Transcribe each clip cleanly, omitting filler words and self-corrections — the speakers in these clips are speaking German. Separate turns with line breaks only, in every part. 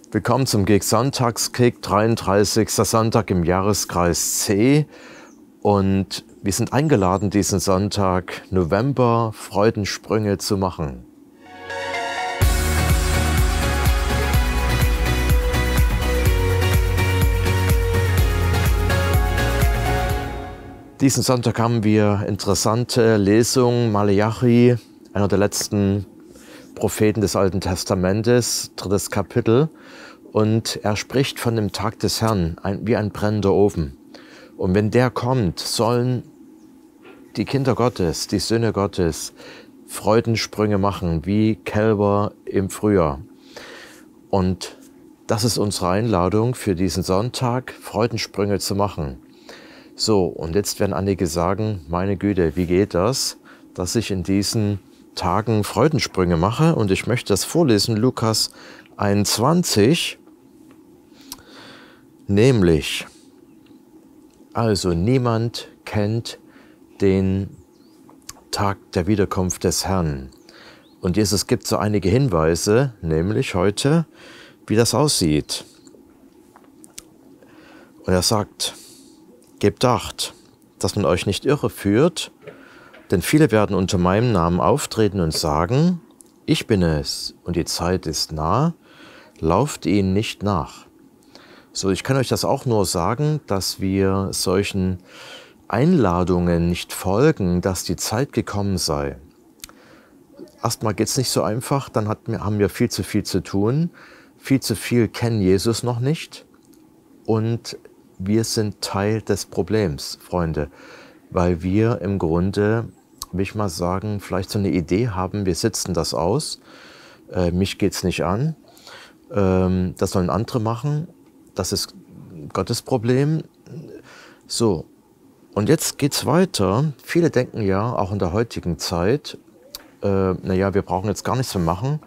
Willkommen zum GEG Sonntagskick, 33. Sonntag im Jahreskreis C. Und wir sind eingeladen, diesen Sonntag November Freudensprünge zu machen. Diesen Sonntag haben wir interessante Lesungen. Maleachi, einer der letzten Propheten des Alten Testamentes, 3. Kapitel. Und er spricht von dem Tag des Herrn, wie ein brennender Ofen. Und wenn der kommt, sollen die Kinder Gottes, die Söhne Gottes, Freudensprünge machen, wie Kälber im Frühjahr. Und das ist unsere Einladung für diesen Sonntag, Freudensprünge zu machen. So, und jetzt werden einige sagen, meine Güte, wie geht das, dass ich in diesen Tagen Freudensprünge mache? Und ich möchte das vorlesen, Lukas 21, nämlich, also niemand kennt den Tag der Wiederkunft des Herrn. Und Jesus gibt so einige Hinweise, nämlich heute, wie das aussieht. Und er sagt, gebt Acht, dass man euch nicht irreführt, denn viele werden unter meinem Namen auftreten und sagen, ich bin es und die Zeit ist nah, lauft ihnen nicht nach. So, ich kann euch das auch nur sagen, dass wir solchen Einladungen nicht folgen, dass die Zeit gekommen sei. Erstmal geht es nicht so einfach, dann haben wir viel zu tun, viel zu viel kennen Jesus noch nicht und wir sind Teil des Problems, Freunde, weil wir im Grunde, will ich mal sagen, vielleicht so eine Idee haben, wir sitzen das aus, mich geht's nicht an, das sollen andere machen, das ist Gottes Problem. So, und jetzt geht's weiter. Viele denken ja, auch in der heutigen Zeit, naja, wir brauchen jetzt gar nichts mehr machen,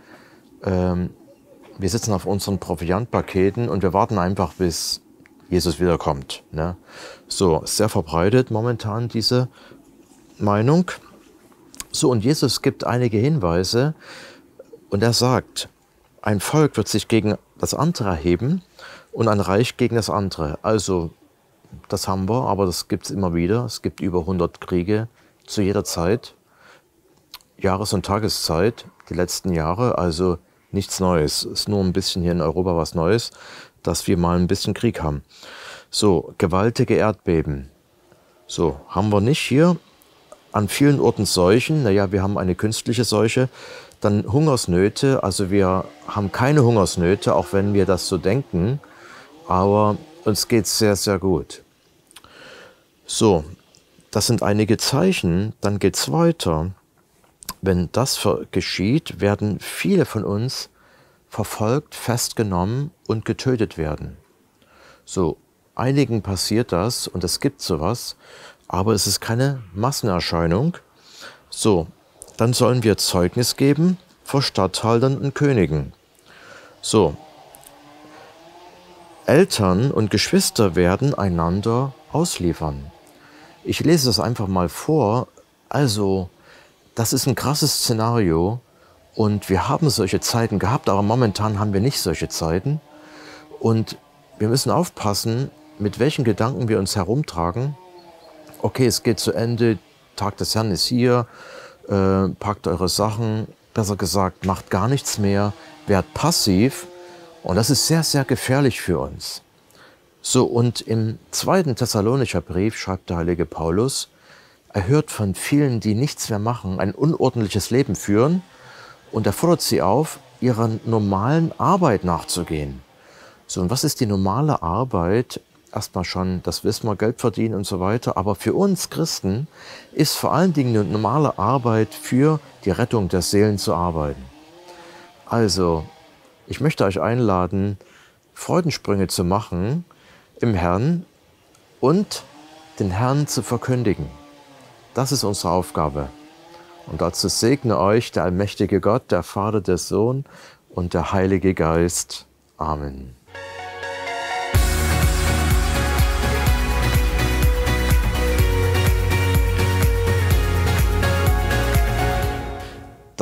wir sitzen auf unseren Proviantpaketen und wir warten einfach, bis Jesus wiederkommt. Ne? So, sehr verbreitet momentan diese Meinung. So, und Jesus gibt einige Hinweise und er sagt, ein Volk wird sich gegen das andere erheben und ein Reich gegen das andere. Also, das haben wir, aber das gibt es immer wieder. Es gibt über 100 Kriege zu jeder Zeit, Jahres- und Tageszeit, die letzten Jahre, also nichts Neues. Ist nur ein bisschen hier in Europa was Neues, dass wir mal ein bisschen Krieg haben. So, gewaltige Erdbeben. So, haben wir nicht hier. An vielen Orten Seuchen. Naja, wir haben eine künstliche Seuche. Dann Hungersnöte. Also wir haben keine Hungersnöte, auch wenn wir das so denken. Aber uns geht es sehr, sehr gut. So, das sind einige Zeichen. Dann geht es weiter. Wenn das geschieht, werden viele von uns verfolgt, festgenommen und getötet werden. So, einigen passiert das und es gibt sowas, aber es ist keine Massenerscheinung. So, dann sollen wir Zeugnis geben vor Statthaltern und Königen. So, Eltern und Geschwister werden einander ausliefern. Ich lese das einfach mal vor. Also, das ist ein krasses Szenario. Und wir haben solche Zeiten gehabt, aber momentan haben wir nicht solche Zeiten. Und wir müssen aufpassen, mit welchen Gedanken wir uns herumtragen. Okay, es geht zu Ende, Tag des Herrn ist hier, packt eure Sachen, besser gesagt, macht gar nichts mehr, werdet passiv. Und das ist sehr, sehr gefährlich für uns. So, und im 2. Thessalonicher Brief schreibt der heilige Paulus, er hört von vielen, die nichts mehr machen, ein unordentliches Leben führen. Und er fordert sie auf, ihrer normalen Arbeit nachzugehen. So, und was ist die normale Arbeit? Erstmal schon, das wissen wir, Geld verdienen und so weiter. Aber für uns Christen ist vor allen Dingen eine normale Arbeit für die Rettung der Seelen zu arbeiten. Also, ich möchte euch einladen, Freudensprünge zu machen im Herrn und den Herrn zu verkündigen. Das ist unsere Aufgabe. Und dazu segne euch der allmächtige Gott, der Vater, der Sohn und der Heilige Geist. Amen.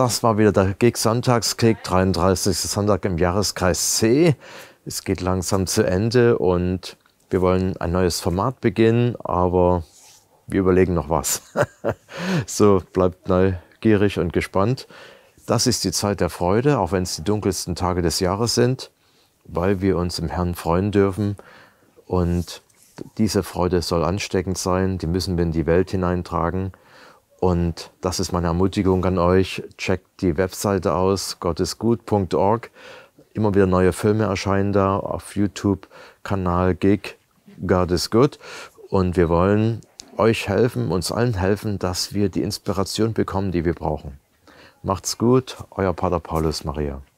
das war wieder der Gig-Sonntagskick, 33. Sonntag im Jahreskreis C. Es geht langsam zu Ende und wir wollen ein neues Format beginnen, aber wir überlegen noch was. So, bleibt neugierig und gespannt. Das ist die Zeit der Freude, auch wenn es die dunkelsten Tage des Jahres sind, weil wir uns im Herrn freuen dürfen. Und diese Freude soll ansteckend sein, die müssen wir in die Welt hineintragen. Und das ist meine Ermutigung an euch. Checkt die Webseite aus, gottesgut.org. Immer wieder neue Filme erscheinen da auf YouTube-Kanal Gig, God is Good. Und wir wollen euch helfen, uns allen helfen, dass wir die Inspiration bekommen, die wir brauchen. Macht's gut, euer Pater Paulus Maria.